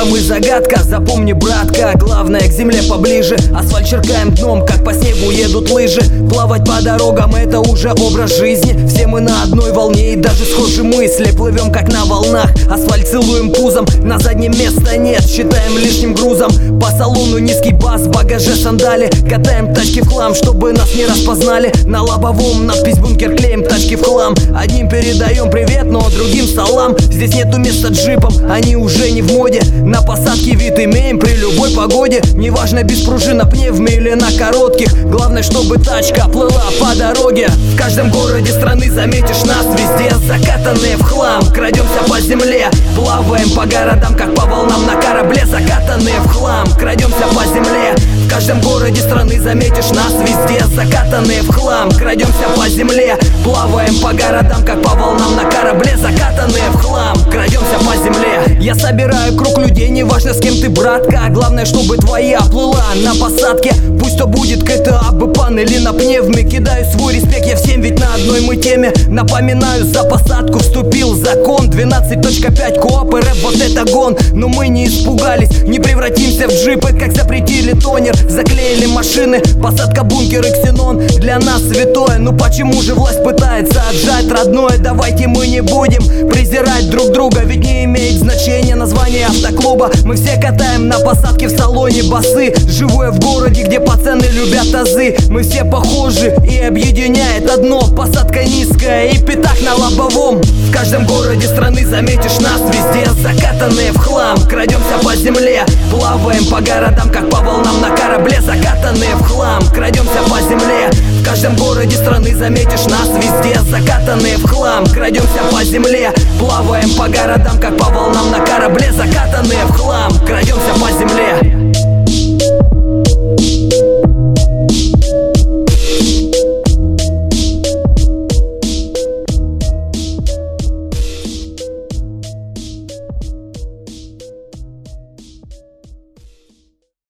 мы загадка. Запомни, братка, главное к земле поближе. Асфальт черкаем дном, как по снегу едут лыжи. Плавать по дорогам — это уже образ жизни. Все мы на одной волне и даже схожи мысли. Плывем как на волнах, асфальт целуем пузом. На заднем места нет, считаем лишним грузом. По салону низкий бас, в багаже сандали. Катаем тачки в хлам, чтобы нас не распознали. На лобовом надпись «Бункер», клеим тачки в хлам. Одним передаем привет, но другим салам. Здесь нету места джипам, они уже не в моде. На посадке вид имеем при любой погоде. Неважно, без пружин на пневме или на коротких. Главное, чтобы тачка плыла по дороге. В каждом городе страны заметишь нас везде. Закатанные в хлам, крадемся по земле. Плаваем по городам, как по волнам на корабле. Закатанные в хлам, крадемся по земле. В каждом городе страны заметишь нас везде. Закатанные в хлам, крадемся по земле. Плаваем по городам, как по волнам на корабле. Закатанные в хлам, крадемся по земле. Я собираю круг людей, неважно с кем ты, братка. Главное, чтобы твоя плыла на посадке. Пусть то будет GTA, бэпан или на пневме. Кидаю свой респект, я всем, ведь на одной мы теме. Напоминаю, за посадку вступил закон 12.5 кооп и рэп, вот это гон. Но мы не испугались, не превратимся в джипы, как запретили тонер. Заклеили машины, посадка бункер и ксенон для нас святое. Ну почему же власть пытается отжать родное? Давайте мы не будем презирать друг друга, ведь не имеет значения название автоклуба. Мы все катаем на посадке в салоне басы. Живу я в городе, где пацаны любят тазы. Мы все похожи и объединяет одно: посадка низкая и пятак на лобовом. В каждом городе страны заметишь нас везде. Закатанные в хлам, крадемся по земле. Плаваем по городам, как по волнам на корабле. Закатанные в хлам, крадемся по земле. В каждом городе страны заметишь нас везде. Закатанные в хлам, крадемся по земле. Плаваем по городам, как по волнам на корабле. Закатанные в хлам, крадемся по земле.